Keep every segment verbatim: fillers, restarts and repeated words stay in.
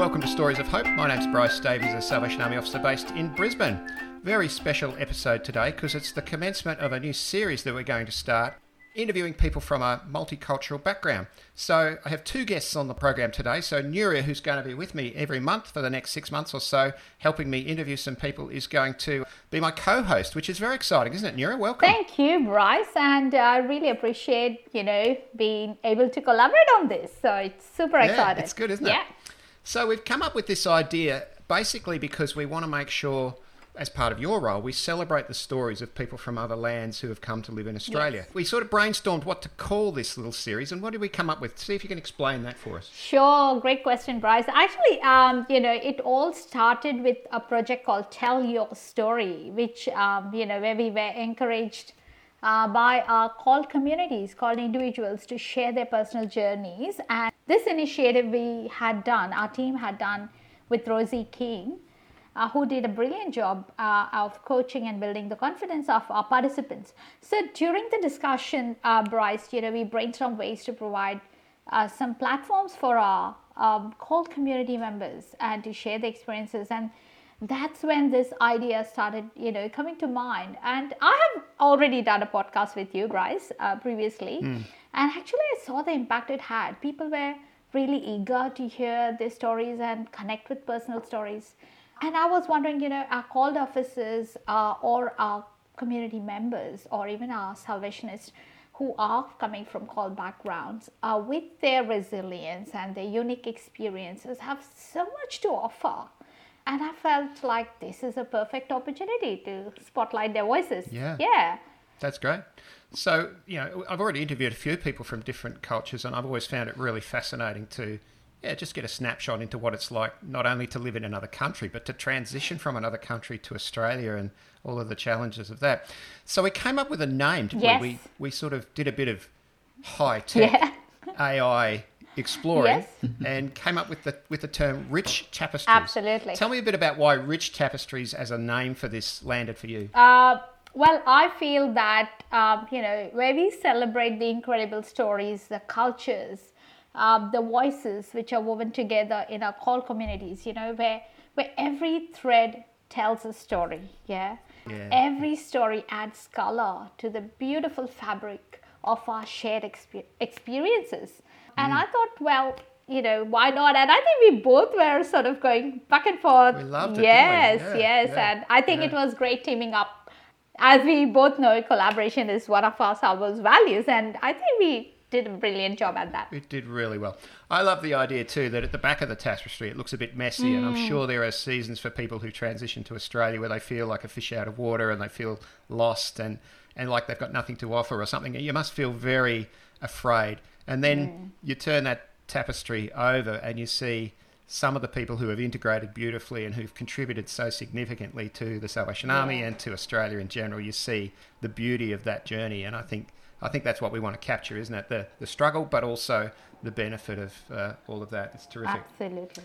welcome to Stories of Hope. My name's Bryce Davies, a Salvation Army officer based in Brisbane. Very special episode today because it's the commencement of a new series that we're going to start, interviewing people from a multicultural background. So I have two guests on the program today. So Nuria, who's going to be with me every month for the next six months or so, helping me interview some people, is going to be my co-host, which is very exciting, isn't it, Nuria? Welcome. Thank you, Bryce, and I really appreciate, you know, being able to collaborate on this. So it's super yeah, exciting. It's good, isn't yeah. it? So we've come up with this idea basically because we want to make sure, as part of your role, we celebrate the stories of people from other lands who have come to live in Australia. Yes. We sort of brainstormed what to call this little series, and what did we come up with? See if you can explain that for us. Sure, great question, Bryce. Actually, um, you know, it all started with a project called Tell Your Story, which, um, you know, where we were encouraged uh, by our called communities, called individuals to share their personal journeys. And this initiative we had done, our team had done with Rosie King, Uh, who did a brilliant job uh, of coaching and building the confidence of our participants. So during the discussion, uh, Bryce, you know, we brainstormed ways to provide uh, some platforms for our um, called community members and to share the experiences. And that's when this idea started, you know, coming to mind. And I have already done a podcast with you, Bryce, uh, previously. Mm. And actually, I saw the impact it had. People were really eager to hear their stories and connect with personal stories. And I was wondering, you know, our called officers uh, or our community members or even our Salvationists who are coming from called backgrounds uh, with their resilience and their unique experiences have so much to offer. And I felt like this is a perfect opportunity to spotlight their voices. Yeah. Yeah. That's great. So, you know, I've already interviewed a few people from different cultures, and I've always found it really fascinating to Yeah, just get a snapshot into what it's like not only to live in another country, but to transition from another country to Australia and all of the challenges of that. So we came up with a name, didn't yes. we? We we sort of did a bit of high-tech yeah. A I exploring yes. and came up with the with the term Rich Tapestries. Absolutely. Tell me a bit about why Rich Tapestries as a name for this landed for you. Uh, well, I feel that, um, you know, where we celebrate the incredible stories, the cultures, Uh, the voices which are woven together in our call communities, you know, where where every thread tells a story, yeah? yeah. Every story adds color to the beautiful fabric of our shared exper- experiences. And Mm. I thought, well, you know, why not? And I think we both were sort of going back and forth. We loved it, Yes, didn't we? Yeah, yes. yeah, And I think yeah. it was great teaming up. As we both know, collaboration is one of our Salvo's values. And I think we did a brilliant job at that. It did really well. I love the idea too that at the back of the tapestry it looks a bit messy, mm. and I'm sure there are seasons for people who transition to Australia where they feel like a fish out of water and they feel lost and, and like they've got nothing to offer or something. You must feel very afraid. And then mm. you turn that tapestry over and you see some of the people who have integrated beautifully and who've contributed so significantly to the Salvation yeah. Army and to Australia in general. You see the beauty of that journey, and I think I think that's what we want to capture, isn't it? The the struggle, but also the benefit of uh, all of that. It's terrific. Absolutely.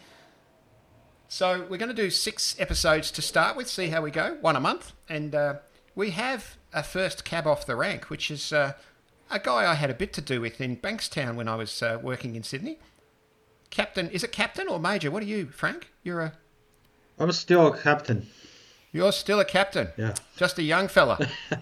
So we're going to do six episodes to start with, see how we go, one a month. And uh, we have a first cab off the rank, which is uh, a guy I had a bit to do with in Bankstown when I was uh, working in Sydney. Captain, is it Captain or Major? What are you, Frank? You're a... I'm still a captain. You're still a captain? Yeah. Just a young fella.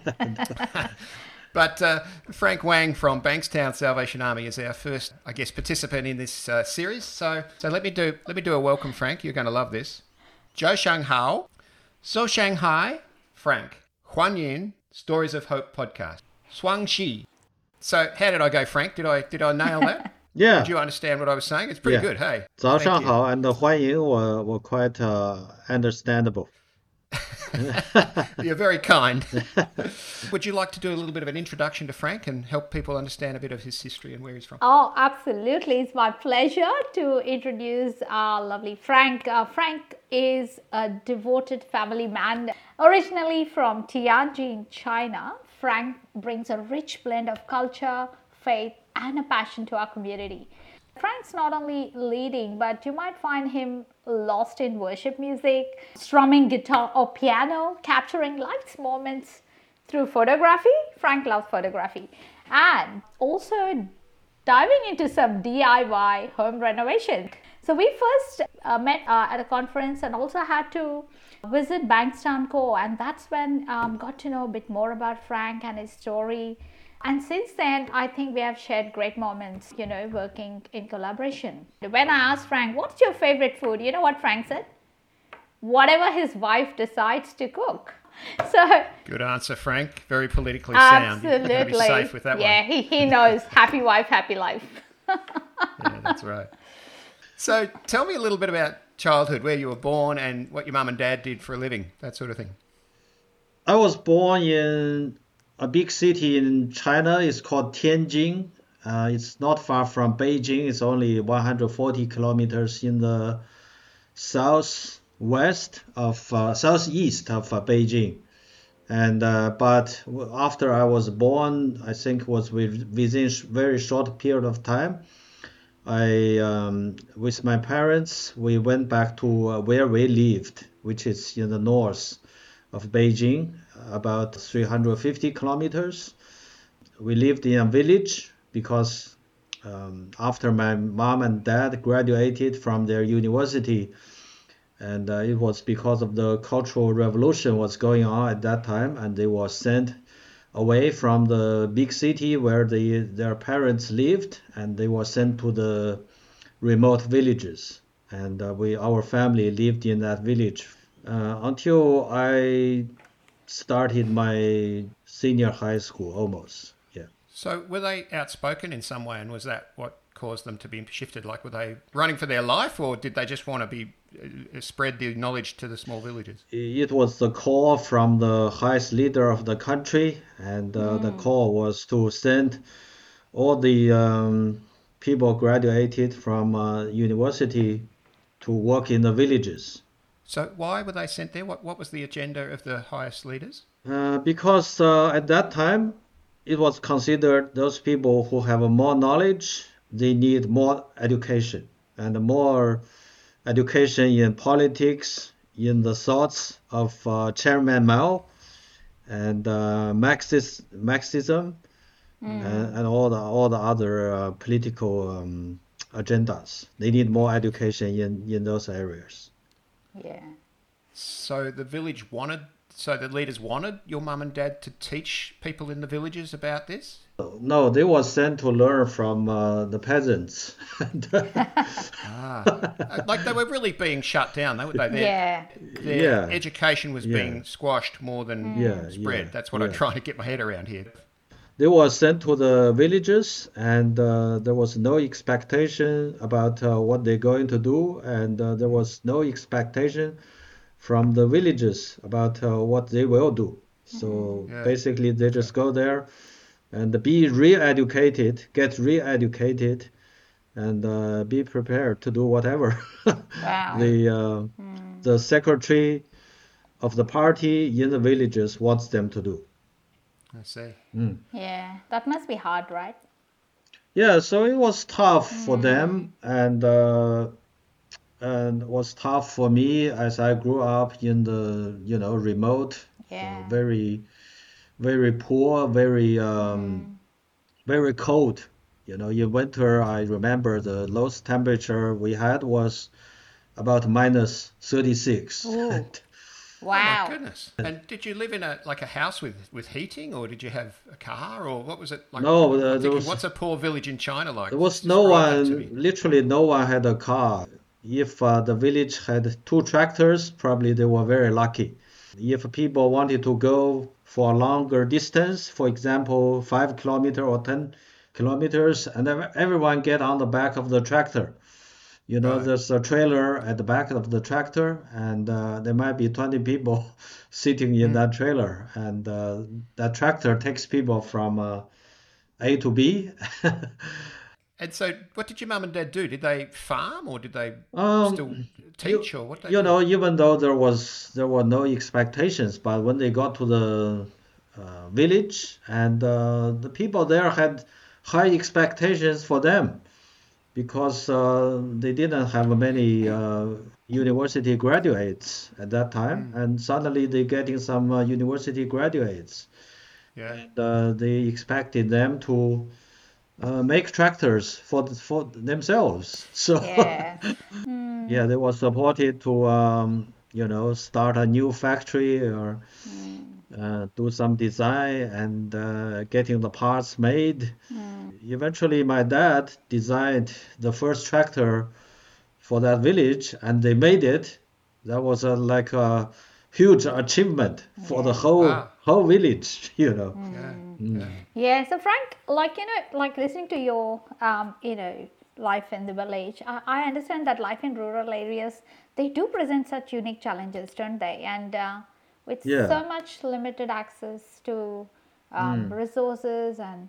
But uh, Frank Wang from Bankstown Salvation Army is our first, I guess, participant in this uh, series. So, so let me do let me do a welcome, Frank. You're going to love this. Zhou Shanghao, So Shanghai, Frank, Huan Yin, Stories of Hope podcast, Shuang Shi. So, how did I go, Frank? Did I did I nail that? Yeah. Did you understand what I was saying? It's pretty yeah. good. Hey. 早上好 and 欢迎 were were quite uh, understandable. You're very kind. Would you like to do a little bit of an introduction to Frank and help people understand a bit of his history and where he's from? Oh, absolutely. It's my pleasure to introduce our lovely Frank. Uh, Frank is a devoted family man. Originally from Tianjin, China, Frank brings a rich blend of culture, faith, and a passion to our community. Frank's not only leading, but you might find him lost in worship music, strumming guitar or piano, capturing life's moments through photography. Frank loves photography. And also diving into some D I Y home renovation. So we first uh, met uh, at a conference and also had to visit Bankstown Co. And that's when um, got to know a bit more about Frank and his story. And since then, I think we have shared great moments, you know, working in collaboration. When I asked Frank, what's your favorite food? You know what Frank said? Whatever his wife decides to cook. So good answer, Frank. Very politically sound. Absolutely. You've got to be safe with that yeah, one. he, he knows. Happy wife, happy life. Yeah, that's right. So tell me a little bit about childhood, where you were born and what your mum and dad did for a living, that sort of thing. I was born in a big city in China. It's called Tianjin. Uh, it's not far from Beijing. It's only one hundred forty kilometers in the southwest of uh, southeast of uh, Beijing. And uh, but after I was born, I think it was with, within a very short period of time, I um, with my parents we went back to uh, where we lived, which is in the north of Beijing, about three hundred fifty kilometers. We lived in a village because um, after my mom and dad graduated from their university, and uh, it was because of the Cultural Revolution was going on at that time, and they were sent away from the big city where they, their parents lived, and they were sent to the remote villages. And uh, we, our family lived in that village uh, until I started my senior high school almost. Yeah. So were they outspoken in some way, and was that what caused them to be shifted? Like, were they running for their life, or did they just want to be uh, spread the knowledge to the small villages? It was the call from the highest leader of the country, and uh, mm. the call was to send all the um, people graduated from uh, university to work in the villages. So why were they sent there? What what was the agenda of the highest leaders? Uh, because uh, at that time, it was considered those people who have more knowledge, they need more education, and more education in politics, in the thoughts of uh, Chairman Mao, and uh, Marxist, Marxism, mm. and, and all the all the other uh, political um, agendas. They need more education in, in those areas. Yeah. So the village wanted, so the leaders wanted your mum and dad to teach people in the villages about this? No, they were sent to learn from uh, the peasants. ah, like they were really being shut down. They, they, their, yeah. Their yeah. education was yeah. being squashed more than yeah, spread. Yeah. That's what yeah. I'm trying to get my head around here. They were sent to the villages, and uh, there was no expectation about uh, what they're going to do, and uh, there was no expectation from the villages about uh, what they will do. So yeah. basically, they just go there and be re-educated, get re-educated, and uh, be prepared to do whatever wow. the uh, mm. the secretary of the party in the villages wants them to do. I see. Mm. Yeah, that must be hard, right? Yeah, so it was tough mm. for them, and uh, and was tough for me as I grew up in the you know remote, yeah. uh, very, very poor, very um, mm. very cold. You know, in winter, I remember the lowest temperature we had was about minus thirty-six. Wow. Oh my goodness. And did you live in a like a house with, with heating, or did you have a car, or what was it like? No, uh, thinking, was, what's a poor village in China like? There was no one, literally no one had a car. If uh, the village had two tractors, probably they were very lucky. If people wanted to go for a longer distance, for example, five kilometers or ten kilometers, and everyone get on the back of the tractor. You know, right. There's a trailer at the back of the tractor, and uh, there might be twenty people sitting in mm. that trailer, and uh, that tractor takes people from uh, A to B. And so, what did your mum and dad do? Did they farm, or did they um, still teach, you, or what? They you do? know, even though there was there were no expectations, but when they got to the uh, village, and uh, the people there had high expectations for them. Because uh, they didn't have many uh, university graduates at that time, mm. and suddenly they're getting some uh, university graduates. Yeah. And uh, they expected them to uh, make tractors for the, for themselves. So Yeah. yeah, they were supported to um, you know start a new factory or uh, do some design and uh, getting the parts made. Eventually, my dad designed the first tractor for that village, and they made it. That was a, like a huge achievement for the Yeah. whole Wow. whole village, you know. Yeah. Mm. Yeah. Yeah, so Frank, like you know, like listening to your, um, you know, life in the village, I, I understand that life in rural areas they do present such unique challenges, don't they? And uh, with Yeah. so much limited access to um, Mm. resources and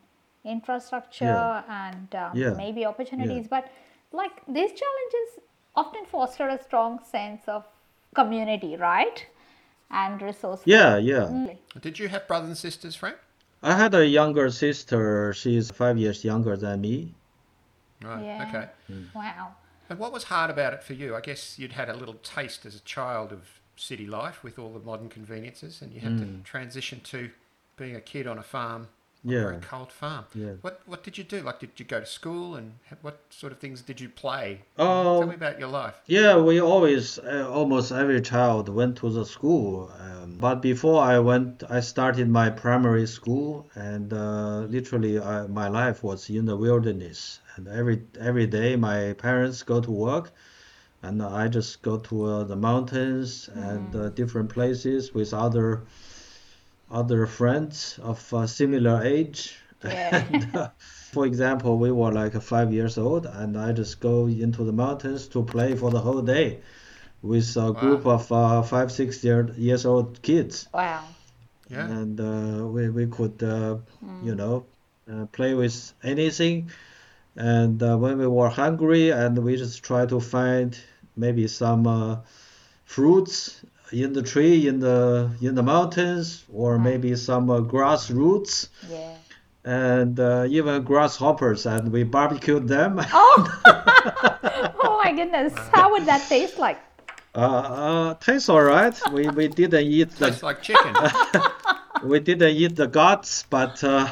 Yeah. infrastructure and um, Yeah. maybe Yeah. opportunities, but like these challenges often foster a strong sense of community, right? And Yeah. resourceful. Yeah. Did you have brothers and sisters, Frank? I had a younger sister. She's five years younger than me. Right. Yeah. Okay. Wow. And what was hard about it for you? I guess you'd had a little taste as a child of city life with all the modern conveniences, and you had to transition to being a kid on a farm, on a very Yeah. cold farm. Yeah. What what did you do? Like, did you go to school, and ha- what sort of things did you play? Tell me Oh, about your life. yeah, we always, uh, almost every child went to the school. Um, but before I went, I started my primary school, and uh, literally, I, my life was in the wilderness. And every every day, my parents go to work, and I just go to uh, the mountains and uh, different places with other other friends of uh, similar age. Yeah. And uh, for example, we were like five years old, and I just go into the mountains to play for the whole day with a group Wow. of uh, five, six year, years old kids. Wow. Yeah. And uh, we, we could, uh, you know, uh, play with anything. And uh, when we were hungry, and we just try to find maybe some uh, fruits in the tree in the in the mountains, or maybe some uh, grass roots Yeah. and uh, even grasshoppers, and we barbecued them. Oh, oh my goodness. How would that taste like? uh, uh, tastes all right. We we didn't eat Tastes the like chicken. we didn't eat the guts, but uh,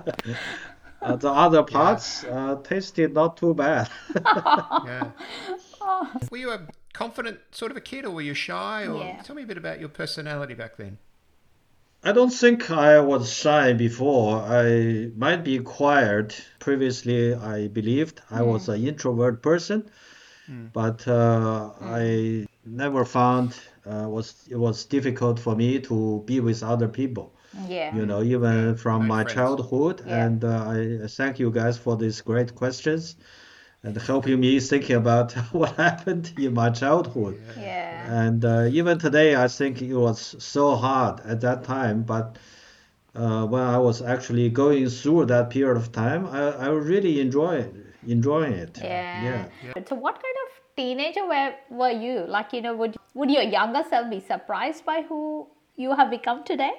uh, the other parts uh, tasted not too bad. Yeah. Were you a confident sort of a kid, or were you shy? Or Yeah. tell me a bit about your personality back then. I don't think I was shy before. I might be quiet. Previously, I believed I was an introvert person, but uh, I never found uh, was it was difficult for me to be with other people. Yeah. You know, even from Make my friends. childhood. Yeah. And uh, I thank you guys for these great questions and helping me thinking about what happened in my childhood. Yeah. And uh, even today, I think it was so hard at that time. But uh, when I was actually going through that period of time, I, I really enjoy it, enjoying it. Yeah. Yeah. So what kind of teenager were, were you? Like, you know, would would your younger self be surprised by who you have become today?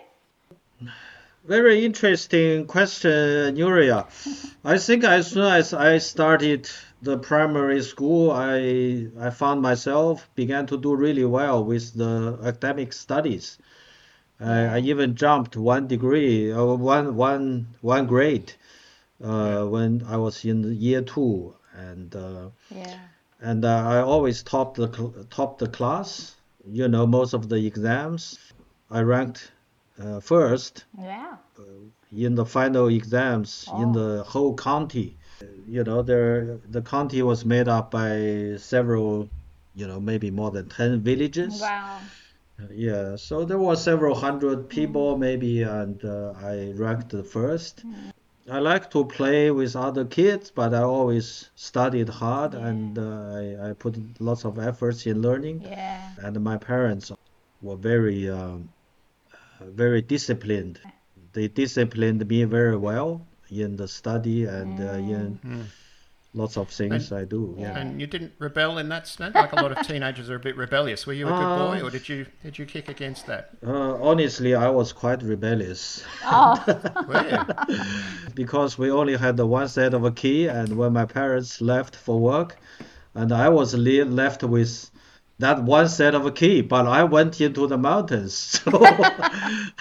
Very interesting question, Nuria. I think as soon as I started the primary school, I I found myself began to do really well with the academic studies. I, I even jumped one degree, uh, one one one grade, uh, when I was in year two, and uh, Yeah. and uh, I always topped the cl- topped the class. You know, most of the exams, I ranked uh, first Yeah. in the final exams in the whole county. You know, there the county was made up by several, you know, maybe more than ten villages. Wow. Yeah, so there were several hundred people maybe, and uh, I ranked the first. I like to play with other kids, but I always studied hard, and uh, I, I put lots of efforts in learning. Yeah. And my parents were very, um, uh, very disciplined. They disciplined me very well in the study and uh, in lots of things I do. Yeah. And you didn't rebel in that sense? Like a lot of teenagers are a bit rebellious. Were you a good boy, or did you did you kick against that? Uh, honestly, I was quite rebellious Oh. Were you? because we only had the one set of a key, and when my parents left for work, and I was le left with that one set of a key, but I went into the mountains, so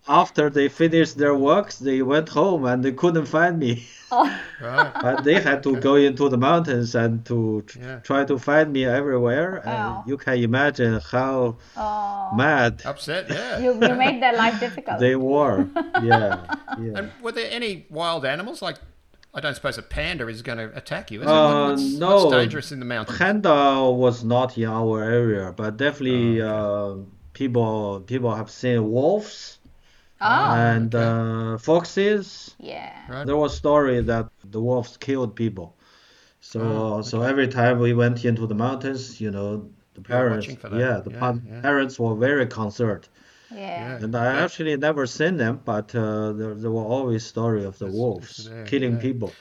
after they finished their works, they went home and they couldn't find me. Oh, Right. And they had to go into the mountains and to tr- Yeah. try to find me everywhere. Wow. And you can imagine how oh. mad Upset, yeah. You, you made their life difficult. they were. Yeah, yeah. And were there any wild animals? Like, I don't suppose a panda is going to attack you, is it? Uh, What's, no. what's dangerous in the mountains? Panda was not in our area, but definitely Oh, uh, people people have seen wolves Oh, and okay. uh, foxes. yeah. Right. There was story that the wolves killed people. So Oh, so every time we went into the mountains, you know, the parents, watching for that. yeah, the Yeah, pa- yeah. parents were very concerned. Yeah. Yeah. And I actually never seen them, but uh, there, there were always story of the It's- wolves it's there, killing yeah. people.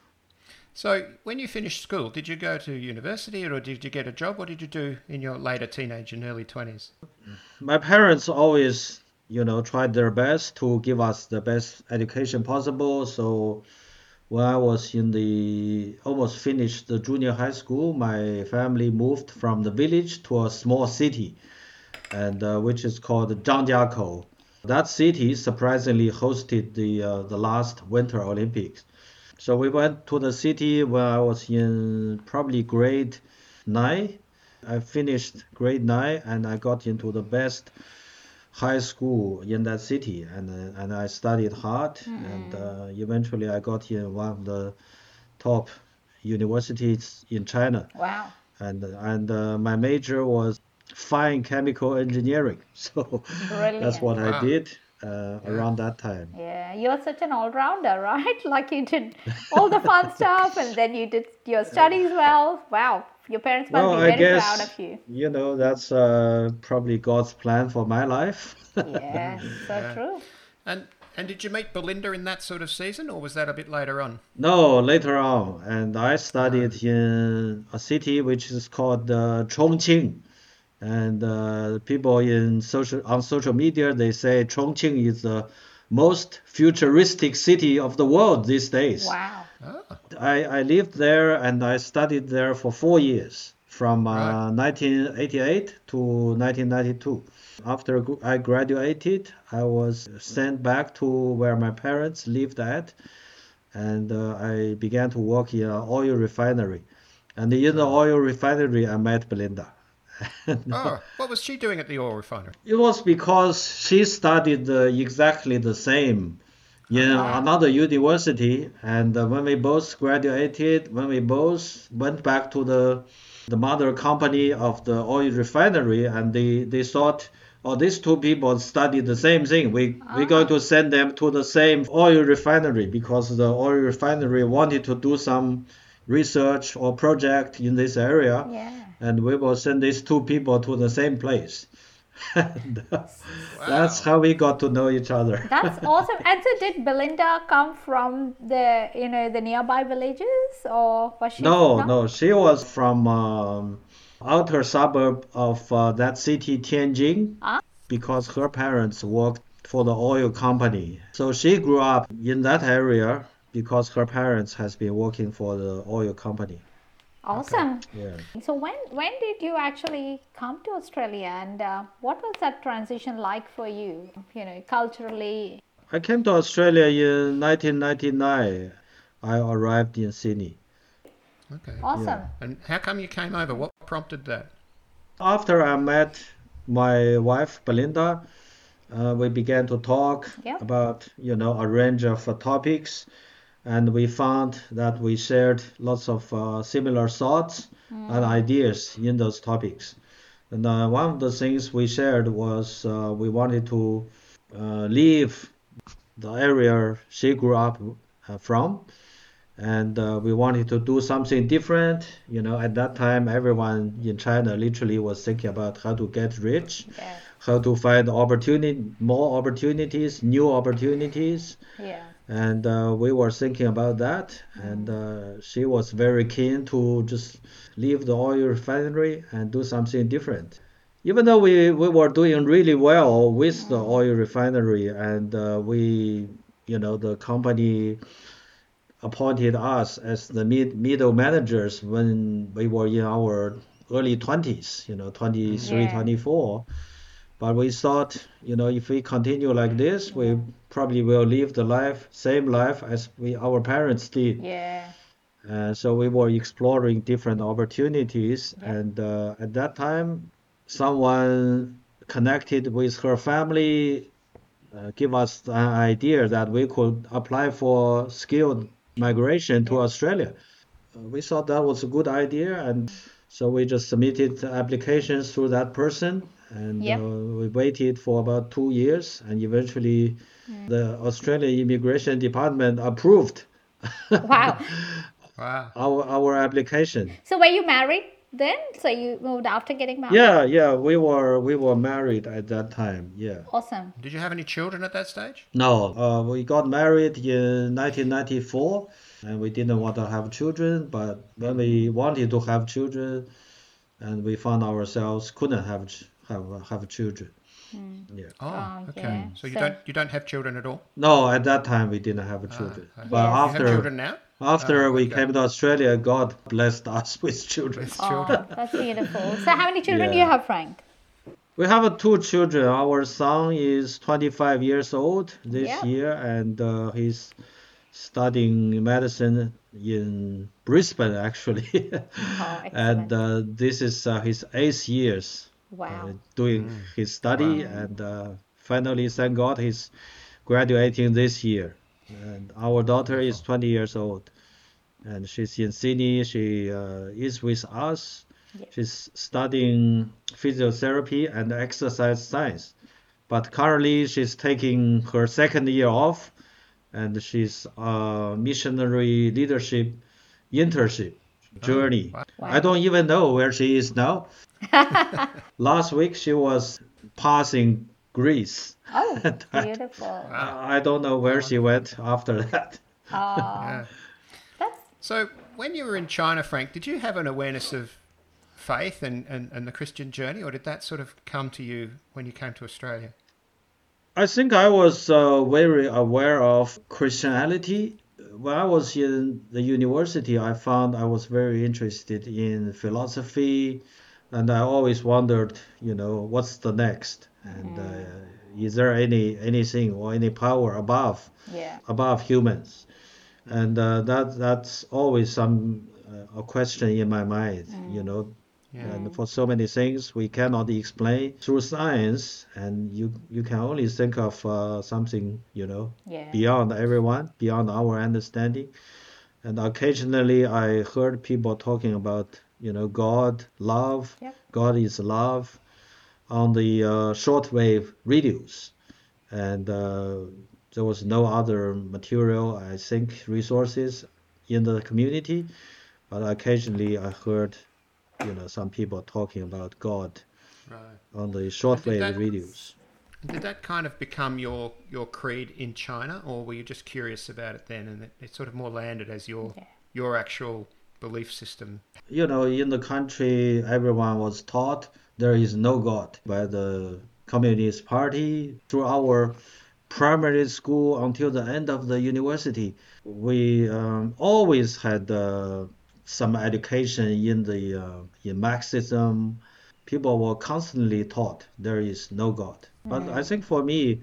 So, when you finished school, did you go to university or did you get a job? What did you do in your later teenage and early twenties? My parents always, you know, tried their best to give us the best education possible. So when I was in the almost finished the junior high school, my family moved from the village to a small city, and uh, which is called Zhangjiakou. That city surprisingly hosted the uh, the last Winter Olympics. So we went to the city when I was in probably grade nine. I finished grade nine and I got into the best high school in that city, and uh, and I studied hard, and uh, eventually I got in one of the top universities in China, Wow. and and uh, my major was fine chemical engineering. So that's Brilliant. what I Wow. did uh, around that time. Yeah, you're such an all-rounder, right? Like you did all the fun stuff and then you did your studies well. Wow, your parents must Well, be I very proud guess of you. you know that's uh, probably God's plan for my life. Yeah, so Yeah. true. And and did you meet Belinda in that sort of season or was that a bit later on? No, later on, and I studied in a city which is called uh, Chongqing, and uh, people in social on social media they say Chongqing is the most futuristic city of the world these days. Wow. Oh, I, I lived there and I studied there for four years, from uh, Right. nineteen eighty-eight to nineteen ninety-two. After gr- I graduated, I was sent back to where my parents lived at, and uh, I began to work in an oil refinery. And in the oil refinery, I met Belinda. oh, what was she doing at the oil refinery? It was because she studied uh, exactly the same in Wow. another university, and uh, when we both graduated, when we both went back to the the mother company of the oil refinery, and they, they thought, oh, these two people studied the same thing. We we're going to send them to the same oil refinery because the oil refinery wanted to do some research or project in this area, Yeah. and we will send these two people to the same place. And, uh, That's Wow. how we got to know each other. That's awesome. And so did Belinda come from the, you know, the nearby villages or was she? No, no, she was from um, outer suburb of uh, that city, Tianjin, Ah. because her parents worked for the oil company. So she grew up in that area because her parents has been working for the oil company. Awesome. Yeah. So when when did you actually come to Australia and uh, what was that transition like for you? You know, culturally. I came to Australia in nineteen ninety-nine. I arrived in Sydney. Okay. Awesome. And how come you came over? What prompted that? After I met my wife Belinda, uh, we began to talk Yeah. about you know a range of uh, topics, and we found that we shared lots of uh, similar thoughts and ideas in those topics. And uh, one of the things we shared was uh, we wanted to uh, leave the area she grew up uh, from, and uh, we wanted to do something different. You know, at that time, everyone in China literally was thinking about how to get rich, Yeah. how to find opportunity, more opportunities, new opportunities, Yeah. and uh, we were thinking about that. And uh, she was very keen to just leave the oil refinery and do something different. Even though we, we were doing really well with the oil refinery, and uh, we, you know, the company appointed us as the mid, middle managers when we were in our early twenties, you know, twenty-three, Yeah. twenty-four. But we thought, you know, if we continue like this, we probably will live the life, same life as we our parents did. Yeah. Uh, so we were exploring different opportunities, Yeah. and uh, at that time, someone connected with her family uh, give us an idea that we could apply for skilled migration to Yeah. Australia. Uh, we thought that was a good idea, and so we just submitted applications through that person, and Yep. uh, we waited for about two years, and eventually the Australian Immigration Department approved Wow. Wow. our our application. So were you married then? So you moved after getting married? Yeah, yeah, we were we were married at that time. Yeah. Awesome. Did you have any children at that stage? No, uh, we got married in nineteen ninety-four, and we didn't want to have children, but when we wanted to have children, and we found ourselves couldn't have ch- have have children. Yeah. Oh, Oh, okay. yeah. So you So- don't you don't have children at all? No, at that time we didn't have children. okay. But Yes. You have after children now? after Oh, we okay. came to Australia, God blessed us with children. With Oh, children. that's beautiful. So how many children do you Yeah. have, Frank? We have uh, two children. Our son is twenty-five years old this Yeah. year, and uh, he's studying medicine in Brisbane, actually. Oh, And excellent. uh, this is uh, his eighth years uh, Wow. doing his study, and uh, finally, thank God, he's graduating this year. And our daughter is twenty years old, and she's in Sydney. She uh, is with us. Yeah. She's studying physiotherapy and exercise science, but currently she's taking her second year off, and she's a missionary leadership internship journey. wow. I don't even know where she is now. Last week she was passing Greece. Oh, And I, beautiful. I don't know where she went after that. Oh, Yeah. that's So when you were in China, Frank, did you have an awareness of faith and, and, and the Christian journey, or did that sort of come to you when you came to Australia? I think I was uh, very aware of Christianity. When I was in the university, I found I was very interested in philosophy, and I always wondered, you know, what's the next? And uh, is there any anything or any power above yeah. above humans? And uh, that that's always some uh, a question in my mind, you know. Yeah. And for so many things we cannot explain through science, and you you can only think of uh, something, you know, Yeah. beyond everyone, beyond our understanding. And occasionally I heard people talking about, you know, God, love, Yep. God is love on the uh, shortwave radios. And uh, there was no other material, I think, resources in the community. But occasionally I heard, you know, some people talking about God Right. on the shortwave that- radios. Did that kind of become your, your creed in China, or were you just curious about it then, and it, it sort of more landed as your Yeah. your actual belief system? You know, in the country, everyone was taught there is no God by the Communist Party. Through our primary school until the end of the university, we um, always had uh, some education in the uh, in Marxism. People were constantly taught there is no God. But I think for me,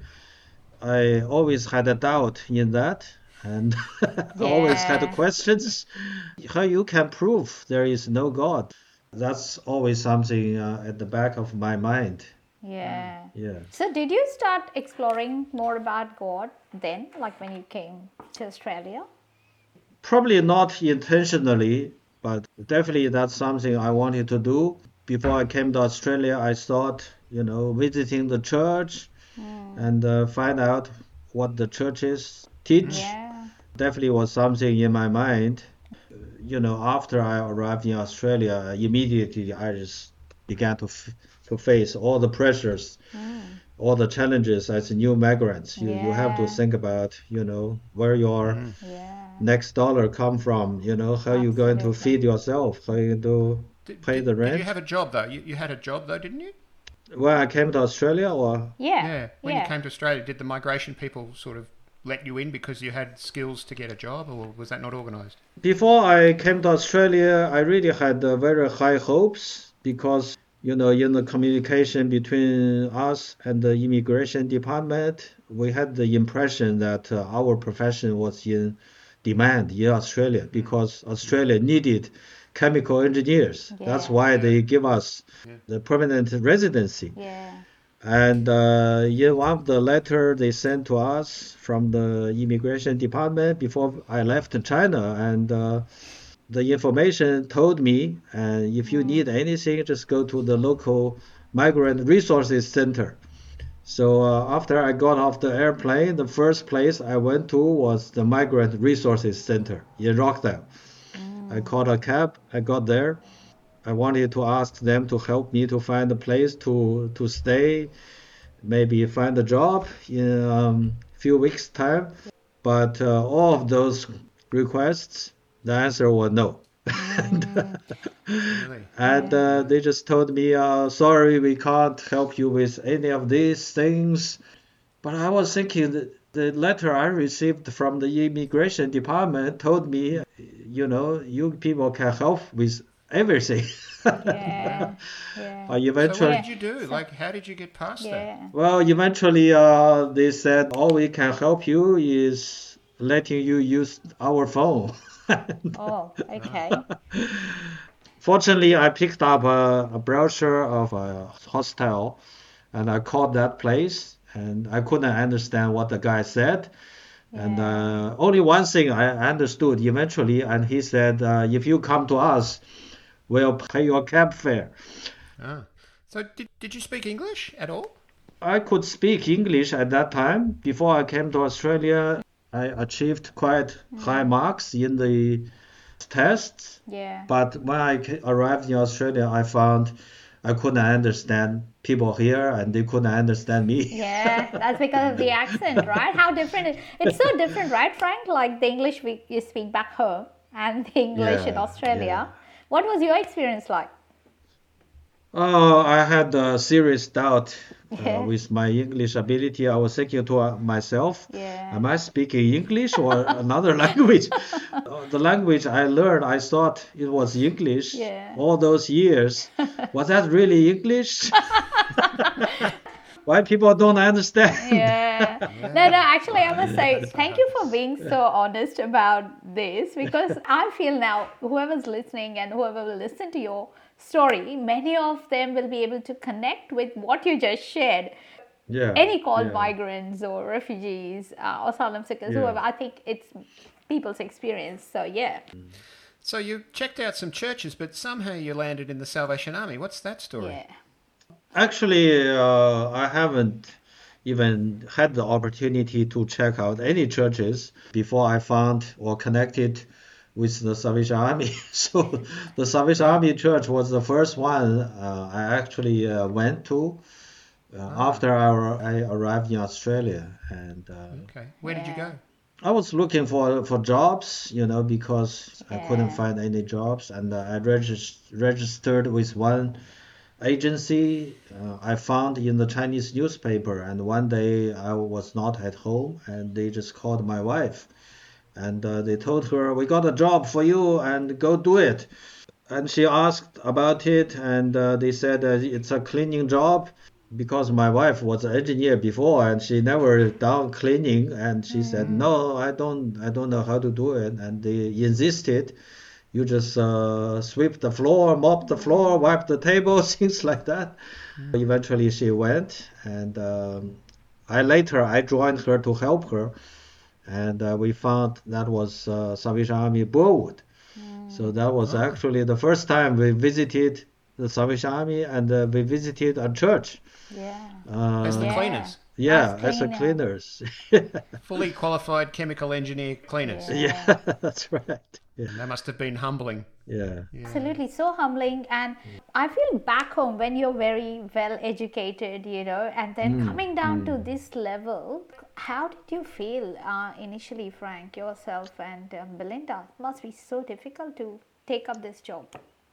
I always had a doubt in that, and I always had Yeah. questions how you can prove there is no God. That's always something uh, at the back of my mind. Yeah. Yeah. So did you start exploring more about God then, like when you came to Australia? Probably not intentionally, but definitely that's something I wanted to do. Before I came to Australia, I thought, you know, visiting the church and uh, find out what the churches teach. Yeah. Definitely was something in my mind. You know, after I arrived in Australia, immediately I just began to f- to face all the pressures, all the challenges as a new migrant. You you have to Yeah. think about, you know, where your Yeah. next dollar come from. You know, how you going to Absolutely. feed yourself, how you do Did, pay did, the did rent. you have a job though? You, you had a job though, didn't you? When I came to Australia, or Yeah. Yeah. When yeah. you came to Australia, did the migration people sort of let you in because you had skills to get a job, or was that not organised? before I came to Australia, I really had uh, very high hopes because you know, in the communication between us and the immigration department, we had the impression that uh, our profession was in demand in Australia because Australia needed chemical engineers. That's Yeah. why Yeah. they give us Yeah. the permanent residency. Yeah. And uh, in one of the letter they sent to us from the immigration department before I left China, and uh, the information told me, and if you need anything, just go to the local migrant resources center. So uh, after I got off the airplane, the first place I went to was the migrant resources center in Rockdale. I called a cab, I got there. I wanted to ask them to help me to find a place to to stay, maybe find a job in a um, few weeks' time. But uh, all of those requests, the answer was no. Really? And uh, they just told me, uh, sorry, we can't help you with any of these things. But I was thinking that the letter I received from the immigration department told me, you know, you people can help with everything. Yeah. Yeah. Uh, So what eventually, did you do? Like, how did you get past that? Yeah. well, eventually, uh, they said all we can help you is letting you use our phone. Oh, okay. Fortunately, I picked up a, a brochure of a hostel and I called that place and I couldn't understand what the guy said. And Yeah. uh, only one thing I understood eventually, and he said, uh, if you come to us, we'll pay your cab fare. Ah. So did, did you speak English at all? I could speak English at that time. Before I came to Australia, I achieved quite high marks in the tests. Yeah. But when I ca- arrived in Australia, I found I couldn't understand people here and they couldn't understand me. Yeah, that's because of the accent, right? How different it, it's so different, right, Frank? Like the English we, you speak back home and the English in Yeah, Australia. yeah. What was your experience like? Oh, I had a serious doubt uh, Yeah. with my English ability. I was thinking to uh, myself, Yeah. am I speaking English or another language? Uh, The language I learned, I thought it was English Yeah. all those years. Was that really English? Why people don't understand? Yeah. No, no, actually, I must say, thank you for being so honest about this because I feel now, whoever's listening and whoever will listen to your story, many of them will be able to connect with what you just shared. Yeah. Any called yeah. migrants or refugees uh, or asylum seekers, Yeah. whoever, I think it's people's experience. So, yeah. So you checked out some churches, but somehow you landed in the Salvation Army. What's that story? Yeah. Actually, uh, I haven't even had the opportunity to check out any churches before I found or connected with the Salvation Army. So the Salvation Army Church was the first one uh, I actually uh, went to uh, after I, I arrived in Australia. And uh, Okay. Where did you Yeah. go? I was looking for, for jobs, you know, because I couldn't Yeah. find any jobs. And uh, I regis- registered with one agency uh, I found in the Chinese newspaper, and one day I was not at home, and they just called my wife, and uh, they told her, "We got a job for you, and go do it." And she asked about it, and uh, they said uh, it's a cleaning job, because my wife was an engineer before, and she never done cleaning, and she said, "No, I don't, I don't know how to do it," and they insisted. You just uh, sweep the floor, mop the floor, wipe the table, things like that. Eventually, she went, and um, I later I joined her to help her, and uh, we found that was uh, Salvation Army Burwood. So that was Oh. actually the first time we visited the Salvation Army, and uh, we visited a church. Yeah. Uh, As the Yeah. cleaners. yeah, As as a cleaner. cleaners. Fully qualified chemical engineer cleaners. Yeah. Yeah, that's right. Yeah, That must have been humbling. yeah. Yeah. Absolutely, so humbling. And I feel back home when you're very well educated, you know, and then coming down to this level, how did you feel uh, initially, Frank, yourself and um, Belinda? It must be so difficult to take up this job.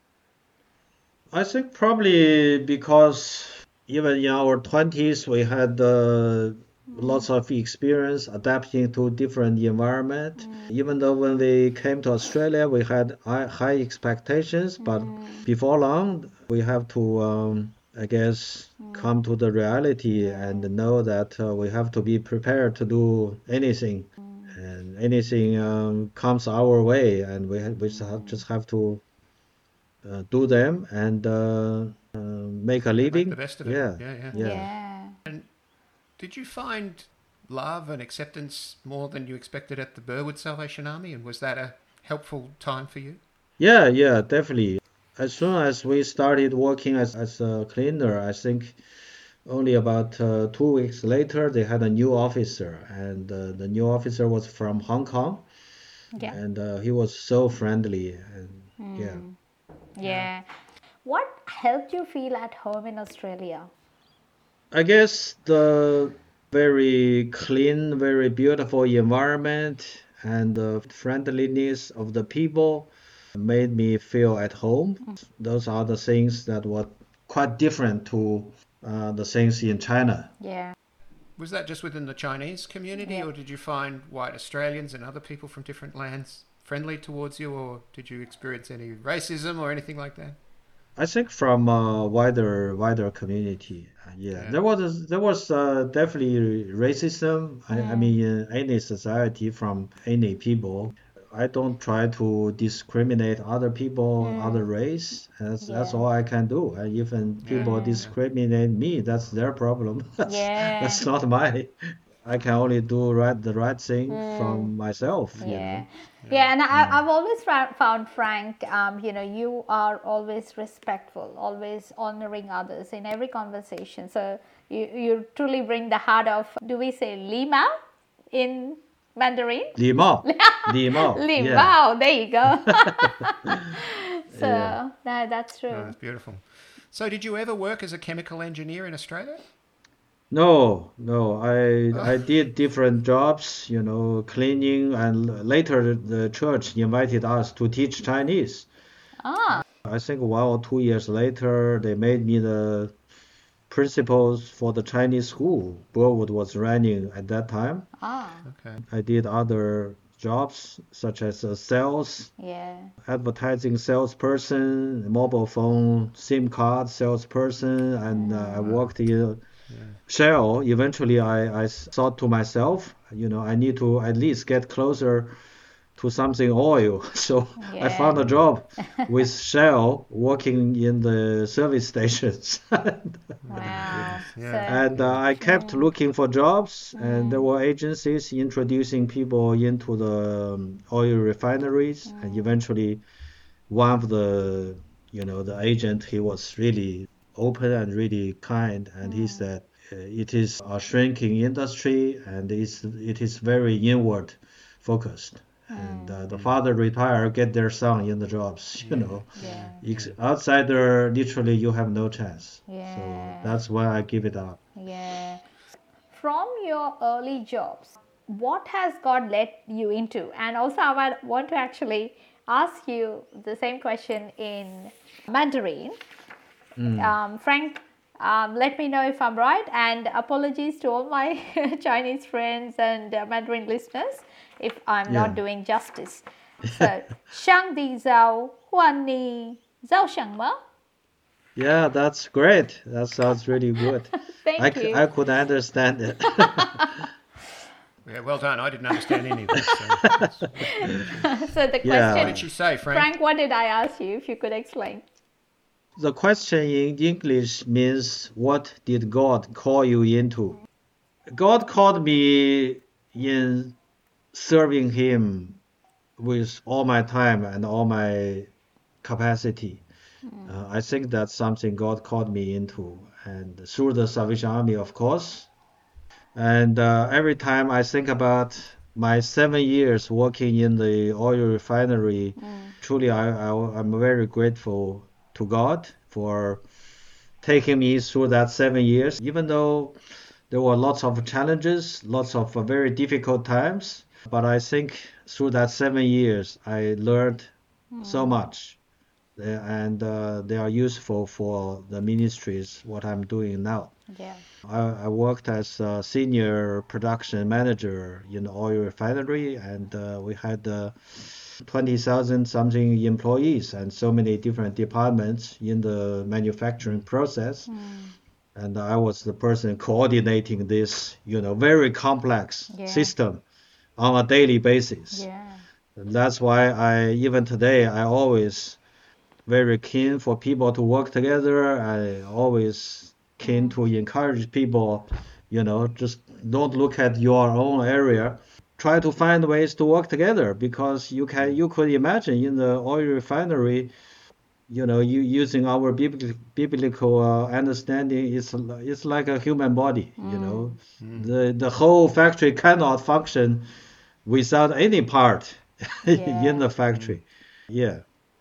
I think probably because even in our twenties we had uh, lots of experience adapting to different environment. Even though when we came to Australia, we had high, high expectations, but before long, we have to, um, I guess, come to the reality and know that uh, we have to be prepared to do anything. And anything um, comes our way, and we, ha- we just have, just have to uh, do them and uh, uh, make a Make the living. best of it. Yeah, Yeah, yeah. yeah. Yeah. And did you find love and acceptance more than you expected at the Burwood Salvation Army? And was that a helpful time for you? Yeah, yeah, definitely. As soon as we started working as, as a cleaner, I think only about uh, two weeks later, they had a new officer, and uh, the new officer was from Hong Kong, Yeah. and uh, he was so friendly, and yeah. Yeah. What helped you feel at home in Australia? I guess the very clean, very beautiful environment and the friendliness of the people made me feel at home. Those are the things that were quite different to uh, the things in China. Yeah. Was that just within the Chinese community, Yeah. or did you find white Australians and other people from different lands friendly towards you, or did you experience any racism or anything like that? I think from a wider wider community, uh, yeah, Yeah. there was there was uh, definitely racism. I, I mean, in any society from any people. I don't try to discriminate other people, other race. That's that's Yeah. all I can do. And even people Yeah. discriminate me, that's their problem. That's Yeah. that's not my. I can only do right the right thing from myself, you Yeah. know. Yeah, and I, I've always fra- found Frank, um, you know, you are always respectful, always honoring others in every conversation. So you, you truly bring the heart of, do we say Li Mao in Mandarin? 礼貌，礼貌, Li yeah. Mao, there you go. So Yeah. that, that's Oh, true. that's beautiful. So did you ever work as a chemical engineer in Australia? No, no, I I did different jobs, you know, cleaning, and later the church invited us to teach Chinese. Ah, I think one or two years later, they made me the principal for the Chinese school Burwood was running at that time. ah, Okay. I did other jobs such as uh, sales, yeah. advertising salesperson, mobile phone, SIM card salesperson, and uh, I worked in Shell. Eventually, I, I thought to myself, you know, I need to at least get closer to something oil. So I found a job with Shell working in the service stations. Wow. Yeah. And uh, I kept looking for jobs, and there were agencies introducing people into the um, oil refineries, and eventually one of the, you know, the agent, he was really open and really kind, and he said, uh, it is a shrinking industry, and it's, it is very inward focused. And uh, the father retire, get their son in the jobs, you know. Yeah. Ex- outsider, literally, you have no chance. Yeah. So that's why I give it up. Yeah. From your early jobs, what has God led you into? And also, I wa- want to actually ask you the same question in Mandarin. Um, Frank, um, let me know if I'm right. And apologies to all my Chinese friends and uh, Mandarin listeners if I'm not Yeah. doing justice. So, 上帝造换你造什么? Yeah, that's great. That sounds really good. Thank I, c- you. I could understand it. Yeah, well done. I didn't understand any of that. So. So the Yeah. What question, did she say, Frank? Frank, what did I ask you? If you could explain. The question in English means, what did God call you into? God called me in serving Him with all my time and all my capacity. Uh, I think that's something God called me into, and through the Salvation Army, of course. And uh, every time I think about my seven years working in the oil refinery, truly I, I, I'm very grateful to God for taking me through that seven years. Even though there were lots of challenges, lots of uh, very difficult times, but I think through that seven years I learned so much. and uh, they are useful for the ministries, what I'm doing now. Yeah. I, I worked as a senior production manager in the oil refinery, and uh, we had uh, twenty thousand something employees and so many different departments in the manufacturing process. Mm. And I was the person coordinating this, you know, very complex Yeah. system on a daily basis. Yeah. And that's why I, even today, I always very keen for people to work together. I always keen to encourage people, you know, just don't look at your own area. Try to find ways to work together, because you can, you could imagine in the oil refinery, you know, you using our biblical, biblical uh, understanding, it's, it's like a human body, you know. The, the whole factory cannot function without any part Yeah. in the factory. Yeah.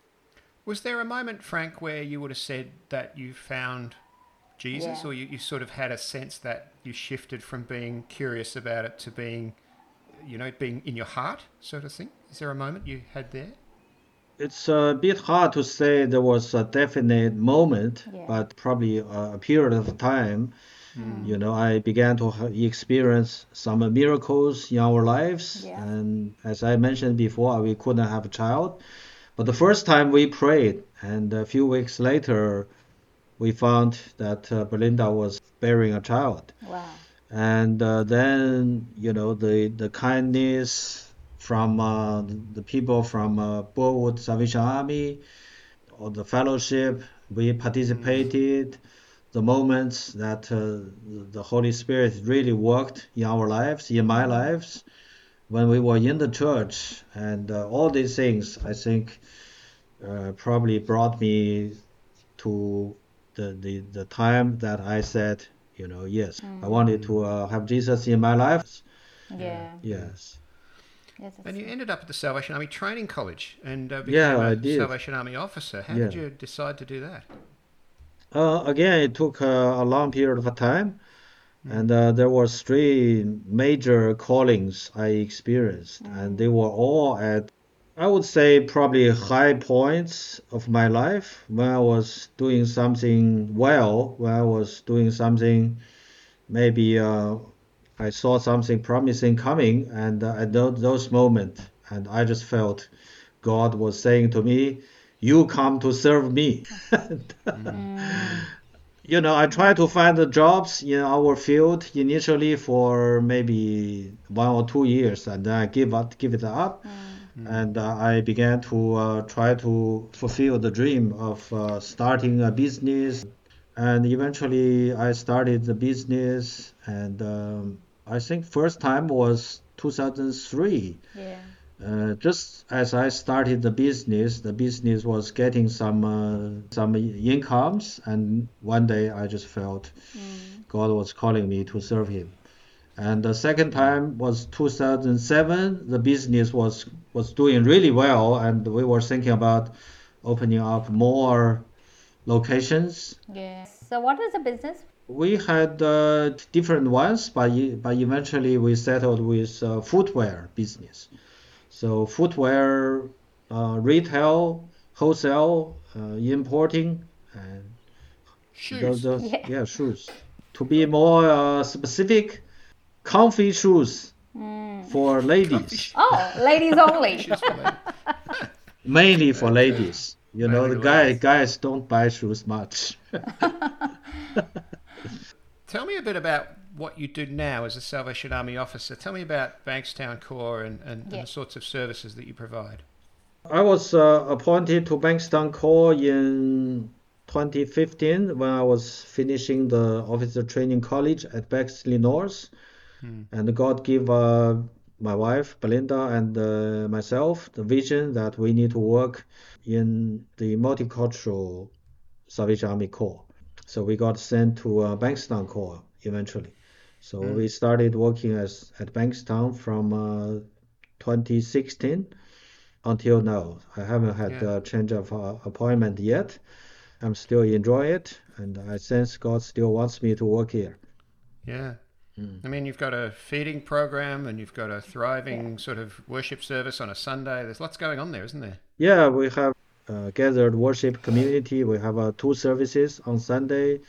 Was there a moment, Frank, where you would have said that you found Jesus, Yeah. or you, you sort of had a sense that you shifted from being curious about it to being, you know, being in your heart, sort of thing? Is there a moment you had there? It's a bit hard to say there was a definite moment, Yeah. but probably a, a period of time. You know, I began to ha- experience some miracles in our lives. Yeah. And as I mentioned before, we couldn't have a child. But the first time we prayed, and a few weeks later, we found that uh, Belinda was bearing a child. Wow. And uh, then, you know, the, the kindness from uh, the people from uh, Burwood Salvation Army, or the fellowship, we participated, the moments that uh, the Holy Spirit really worked in our lives, in my lives, when we were in the church, and uh, all these things, I think, uh, probably brought me to the, the, the time that I said, you know, yes, I wanted to uh, have Jesus in my life. Yeah. Yes. Yes, And you it's- ended up at the Salvation Army Training College and uh, became Yeah, a I did. Salvation Army officer. How Yeah. did you decide to do that? Uh, again, it took uh, a long period of time, and uh, there was three major callings I experienced, and they were all at, I would say, probably high points of my life, when I was doing something well, when I was doing something, maybe uh, I saw something promising coming, and uh, at those, those moments, and I just felt God was saying to me, "You come to serve me." You know, I tried to find the jobs in our field initially for maybe one or two years, and then I give up, give it up, and uh, I began to uh, try to fulfill the dream of uh, starting a business, and eventually I started the business, and um, I think first time was two thousand three. Yeah. Uh, just as I started the business, the business was getting some uh, some incomes, and one day I just felt God was calling me to serve Him. And the second time was two thousand seven. The business was was doing really well, and we were thinking about opening up more locations. Yeah. So what was the business? We had uh, different ones, but e- but eventually we settled with uh, footwear business. So footwear, uh, retail, wholesale, uh, importing, and Shoes. those, those Yeah. yeah, shoes. To be more uh, specific, comfy shoes for ladies, Oh, ladies only. Shoes for ladies. mainly for ladies. You know, Mainly the for guy, ladies. guys don't buy shoes much. Tell me a bit about what you do now as a Salvation Army officer. Tell me about Bankstown Corps and, and, Yeah. and the sorts of services that you provide. I was uh, appointed to Bankstown Corps in twenty fifteen when I was finishing the officer training college at Bexley North. And God gave uh, my wife, Belinda, and uh, myself the vision that we need to work in the multicultural Salvation Army Corps. So we got sent to uh, Bankstown Corps eventually. So we started working as at Bankstown from uh, twenty sixteen until now. I haven't had Yeah. a change of uh, appointment yet. I'm still enjoying it, and I sense God still wants me to work here. Yeah. I mean, you've got a feeding program and you've got a thriving sort of worship service on a Sunday. There's lots going on there, isn't there? Yeah, we have uh, gathered worship community. We have uh, two services on Sunday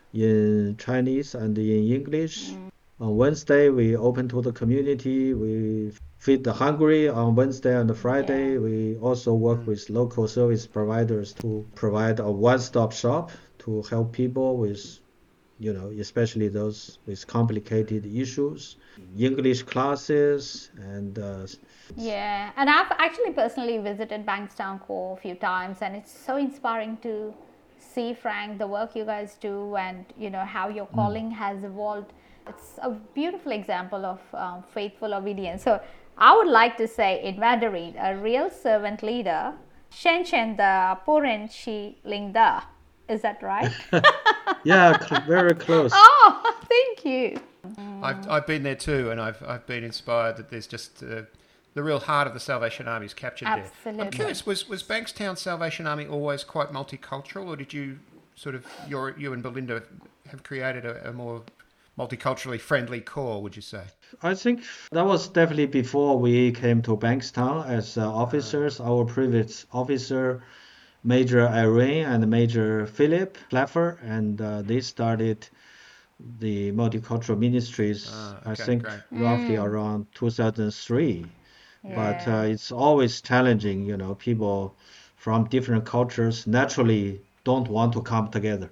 in Chinese and in English. On Wednesday, we open to the community. We feed the hungry on Wednesday and Friday. Yeah. We also work with local service providers to provide a one-stop shop to help people with, you know, especially those with complicated issues, English classes, and uh, Yeah, and I've actually personally visited Bankstown Core a few times, and it's so inspiring to see, Frank, the work you guys do, and you know how your calling has evolved. It's a beautiful example of um, faithful obedience. So I would like to say in Mandarin, a real servant leader, Shen Shen de Purin Shi Ling Da. Is that right? yeah, cl- very close. Oh, thank you. I've I've been there too, and I've I've been inspired that there's just uh, the real heart of the Salvation Army is captured there. Absolutely. I'm curious, was was Bankstown Salvation Army always quite multicultural, or did you sort of your you and Belinda have created a, a more multiculturally friendly core? Would you say? I think that was definitely before we came to Bankstown as uh, officers. Our previous officer, Major Irene and Major Philip Claffer, and uh, they started the multicultural ministries, Ah, I okay, think, great. roughly around two thousand three. But Yeah. uh, it's always challenging, you know, people from different cultures naturally don't want to come together.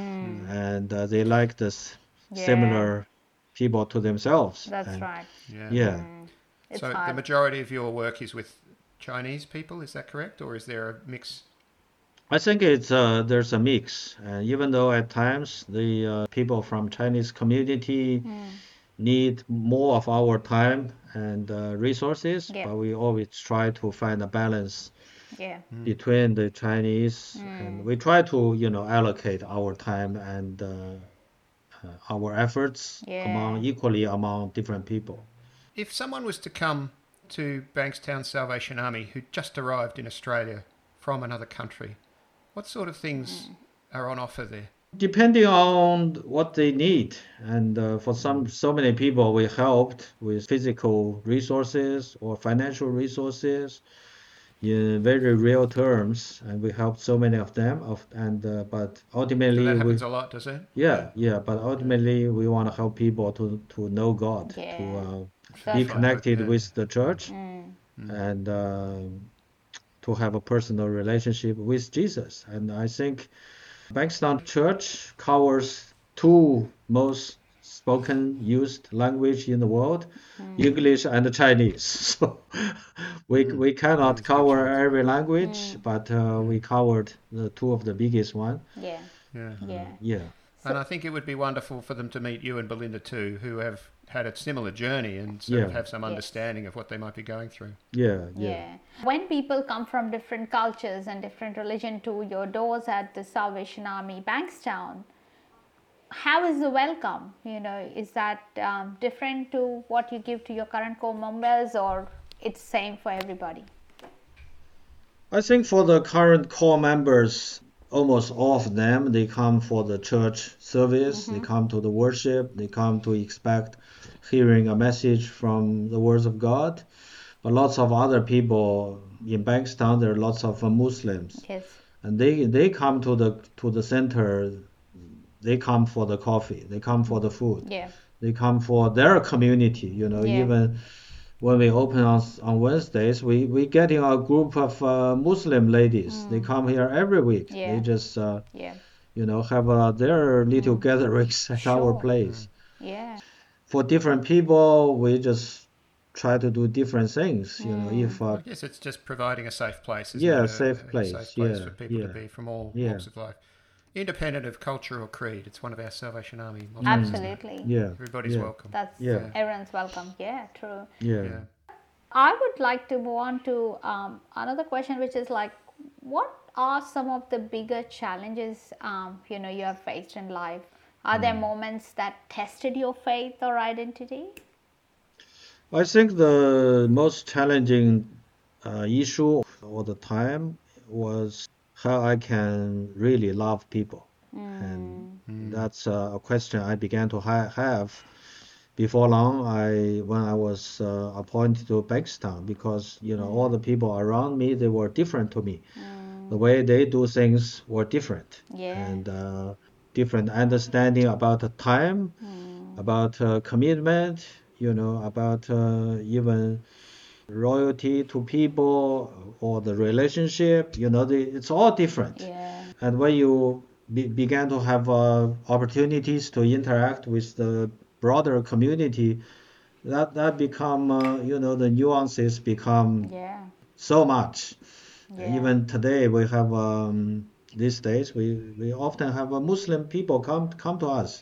And uh, they like this Yeah. similar people to themselves. That's And, right. Yeah. Yeah. It's So the hard. majority of your work is with Chinese people, is that correct, or is there a mix? I think it's uh, there's a mix, and even though at times the uh, people from Chinese community need more of our time and uh, resources, Yeah. but we always try to find a balance Yeah. between the Chinese, and we try to, you know, allocate our time and uh, uh, our efforts among Yeah. equally among different people. If someone was to come to Bankstown Salvation Army who just arrived in Australia from another country, what sort of things are on offer there? Depending on what they need, and uh, for some, so many people, we helped with physical resources or financial resources in very real terms, and we helped so many of them. Of and uh, but So ultimately, that we happens a lot, does it? yeah yeah, but ultimately we want to help people to to know God, to Yeah. uh, That's be right. connected Yeah. with the church, and uh, to have a personal relationship with Jesus. And I think Bankstown Church covers two most spoken used language in the world, English and Chinese. So we we cannot That's good cover choice. every language, but uh, we covered the two of the biggest one. Yeah. Yeah. Yeah. Yeah. And I think it would be wonderful for them to meet you and Belinda too, who have had a similar journey and sort of Yeah. have some Yes. understanding of what they might be going through. Yeah, Yeah. yeah. When people come from different cultures and different religion to your doors at the Salvation Army Bankstown, how is the welcome? You know, is that um, different to what you give to your current core members, or it's same for everybody? I think for the current core members, almost all of them, they come for the church service, they come to the worship, they come to expect hearing a message from the words of God. But lots of other people in Bankstown, there are lots of uh, Muslims, Yes. and they they come to the to the center. They come for the coffee, they come for the food, Yeah. they come for their community. You know, Yeah. even when we open on on Wednesdays, we we getting a group of uh, Muslim ladies. They come here every week. Yeah. They just uh, Yeah. you know have uh, their little gatherings at our Sure. place. Yeah. For different people, we just try to do different things. You know, if uh, I guess it's just providing a safe place, isn't Yeah, it? A, safe a place. safe place Yeah, for people yeah, to be from all yeah. walks of life. Independent of culture or creed. It's one of our Salvation Army mottos. Absolutely. yeah, Everybody's yeah, welcome. That's Yeah. everyone's welcome. Yeah, true. yeah. Yeah. I would like to move on to um, another question, which is like, what are some of the bigger challenges um, you know you have faced in life? Are there moments that tested your faith or identity? I think the most challenging uh, issue all the time was how I can really love people. And that's uh, a question I began to ha- have before long. I when I was uh, appointed to Bankstown, because you know all the people around me, they were different to me. the way they do things were different, Yeah. and uh, different understanding about the time, Mm. about uh, commitment, you know, about uh, even loyalty to people or the relationship, you know, the, it's all different. Yeah. And when you be, began to have uh, opportunities to interact with the broader community, that that become, uh, you know, the nuances become Yeah. so much. Yeah. Even today, we have um, these days we, we often have uh, Muslim people come come to us,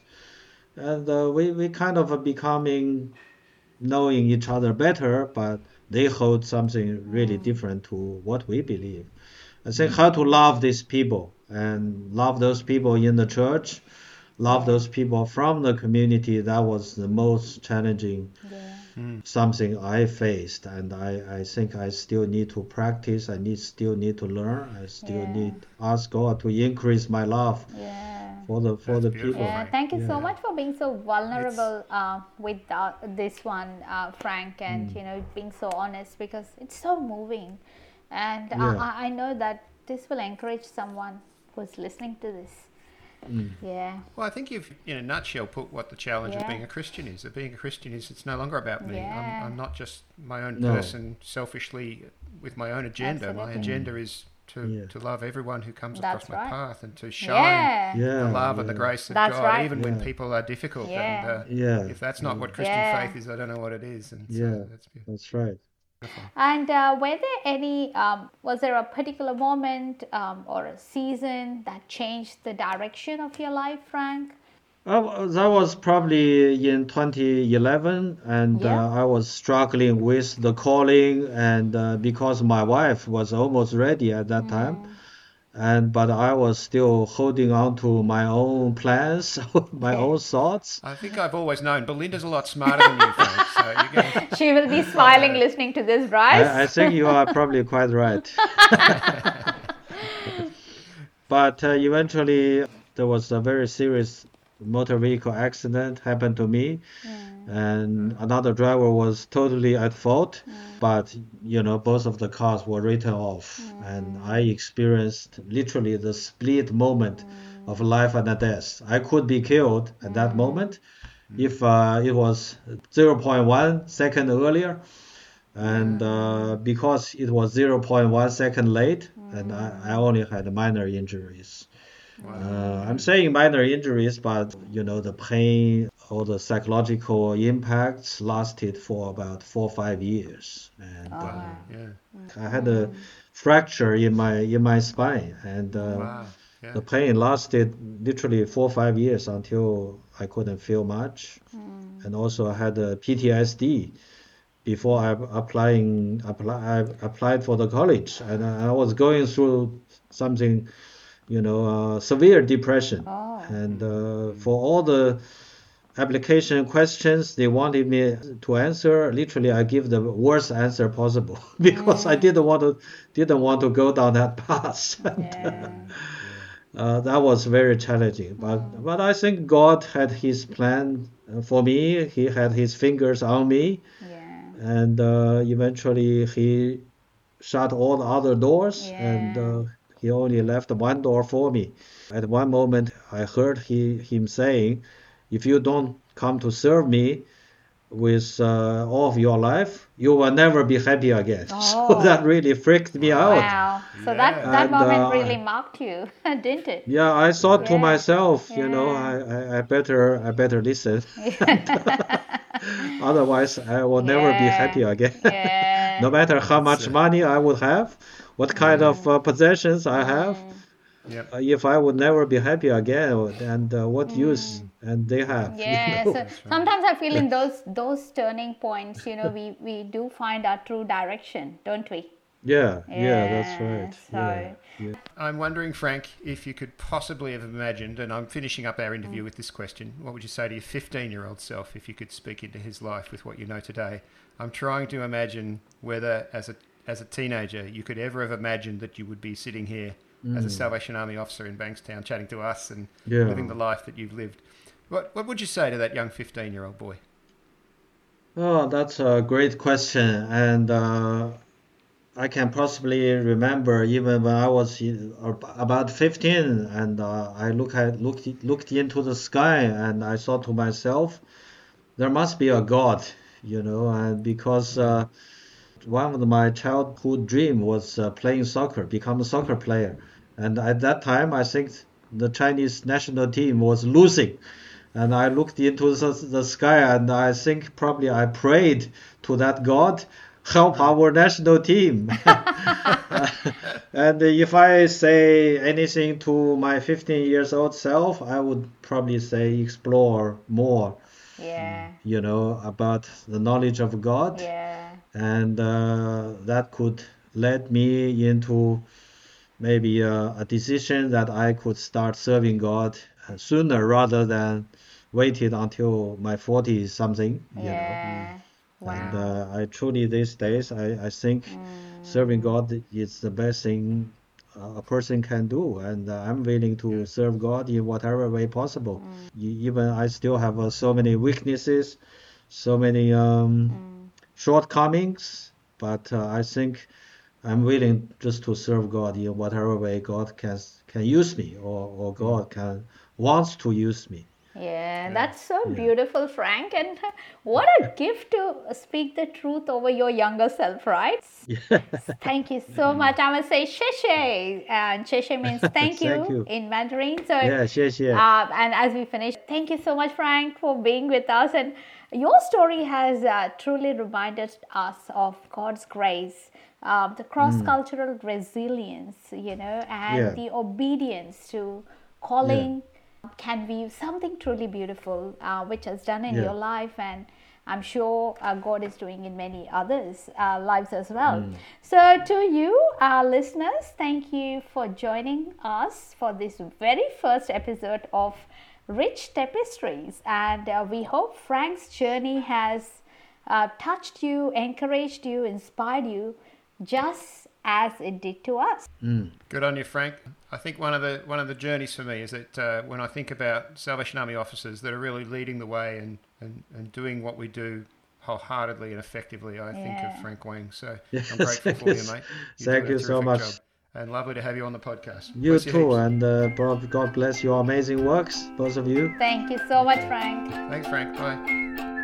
and uh, we we kind of are becoming knowing each other better, but they hold something really Mm. different to what we believe. I think how to love these people and love those people in the church, love Yeah. those people from the community. That was the most challenging Yeah. something I faced, and I, I think I still need to practice. I need still need to learn. I still Yeah. need ask God to increase my love Yeah. for the for That's the beautiful, people. Yeah, Frank. thank you so Yeah. much for being so It's vulnerable uh, with uh, this one, uh, Frank, and Mm. you know being so honest because it's so moving, and uh, Yeah. I I know that this will encourage someone who's listening to this. Mm. Yeah, Well, I think you've, in a nutshell, put what the challenge of Yeah. being a Christian is. That being a Christian is it's no longer about me. Yeah. I'm, I'm not just my own No. person selfishly with my own agenda. My Absolutely. agenda is to, Yeah. to love everyone who comes That's across my right. path and to shine yeah, Yeah. the love and the yeah. grace of That's God, right. even when Yeah. people are difficult. Yeah. And uh, Yeah. if that's not Yeah. what Christian Yeah. faith is, I don't know what it is. And Yeah. so that's beautiful. That's right. And uh, were there any? Um, was there a particular moment um, or a season that changed the direction of your life, Frank? Uh, that was probably in twenty eleven, and Yeah. uh, I was struggling with the calling, and uh, because my wife was almost ready at that time, and but I was still holding on to my own plans, my Yeah. own thoughts. I think I've always known Belinda's a lot smarter than you, Frank. So you're going to She will be smiling listening to this, Bryce. I, I think you are probably quite right. But uh, eventually, there was a very serious motor vehicle accident happened to me, and another driver was totally at fault. But you know, both of the cars were written off, and I experienced literally the split moment of life and death. I could be killed at that moment if uh, it was zero point one second earlier, and uh, because it was zero point one second late, and I, I only had minor injuries. Uh, I'm saying minor injuries, but you know the pain or the psychological impacts lasted for about four or five years, and Oh, uh, wow. yeah. I had a fracture in my in my spine, and uh, Wow. Yeah. the pain lasted literally four or five years until I couldn't feel much, and also I had a P T S D before I applying apply, I applied for the college, and I I was going through something, you know, uh, severe depression, Oh. and uh, for all the application questions they wanted me to answer, literally I give the worst answer possible because I didn't want to didn't want to go down that path. Yeah. Uh, that was very challenging, but but I think God had His plan uh, for me. He had His fingers on me, Yeah. and uh, eventually He shut all the other doors, and Yeah. uh, He only left one door for me. At one moment, I heard he, Him saying, "If you don't come to serve me with uh, all of your life, you will never be happy again." So Oh. that really freaked me out. Wow. So that, Yeah. that And, moment uh, really marked you, didn't it? Yeah, I thought to Yeah. myself, you know, Yeah. I, I, I better I better listen. Otherwise, I will never be Yeah. happy again. Yeah. No matter how That's, much uh, money I would have, what kind of uh, possessions I have, Yep. uh, if I would never be happy again, and uh, what use and they have? you Yeah, know? so sometimes I feel in those those turning points, you know, we, we do find our true direction, don't we? Yeah, yeah, that's right. So Yeah, yeah. I'm wondering, Frank, if you could possibly have imagined, and I'm finishing up our interview with this question, what would you say to your fifteen-year-old self if you could speak into his life with what you know today? I'm trying to imagine whether, as a as a teenager, you could ever have imagined that you would be sitting here as a Salvation Army officer in Bankstown chatting to us and Yeah. living the life that you've lived. What what would you say to that young fifteen-year-old boy? Oh, that's a great question, and uh, I can possibly remember even when I was in- about fifteen, and uh, I look at looked looked into the sky, and I thought to myself, there must be a God, you know, and because uh, one of my childhood dream was uh, playing soccer, become a soccer player, and at that time I think the Chinese national team was losing, and I looked into the, the sky, and I think probably I prayed to that God, help our national team. And if I say anything to my fifteen years old self, I would probably say explore more, Yeah. you know, about the knowledge of God, Yeah. and uh, that could lead me into maybe a, a decision that I could start serving God uh, sooner rather than waited until my forties something, you know. Yeah. And Wow. uh, I truly these days I, I think serving Mm. God is the best thing uh, a person can do, and uh, I'm willing to serve God in whatever way possible. E- Even I still have uh, so many weaknesses, so many um, Mm. shortcomings, but uh, I think I'm willing just to serve God in whatever way God can can use me, or, or God can wants to use me. Yeah, Yeah. that's so Yeah. beautiful, Frank. And what a gift to speak the truth over your younger self, right? Yeah. Thank you so much. I must say "谢谢," and "谢谢" means thank Thank you you. in Mandarin. So, Yeah, 谢谢. uh, and as we finish, thank you so much, Frank, for being with us. And your story has uh, truly reminded us of God's grace, um, the cross-cultural resilience, you know, and Yeah. the obedience to Yeah. calling can be something truly beautiful, uh, which has done in Yeah. your life, and I'm sure uh, God is doing in many others' uh, lives as well. So, to you, our listeners, thank you for joining us for this very first episode of Rich Tapestries, and uh, we hope Frank's journey has uh, touched you, encouraged you, inspired you, just as it did to us. Good on you, Frank. I think one of the one of the journeys for me is that uh, when I think about Salvation Army officers that are really leading the way and, and, and doing what we do wholeheartedly and effectively, I think Yeah. of Frank Wang. So Yes, I'm grateful thank for you. you, mate. You Thank do you a so terrific much. job. And lovely to have you on the podcast. You Bless you too, heaps. and uh, God God bless your amazing works, both of you. Thank you so much, Frank. Thanks, Frank. Bye.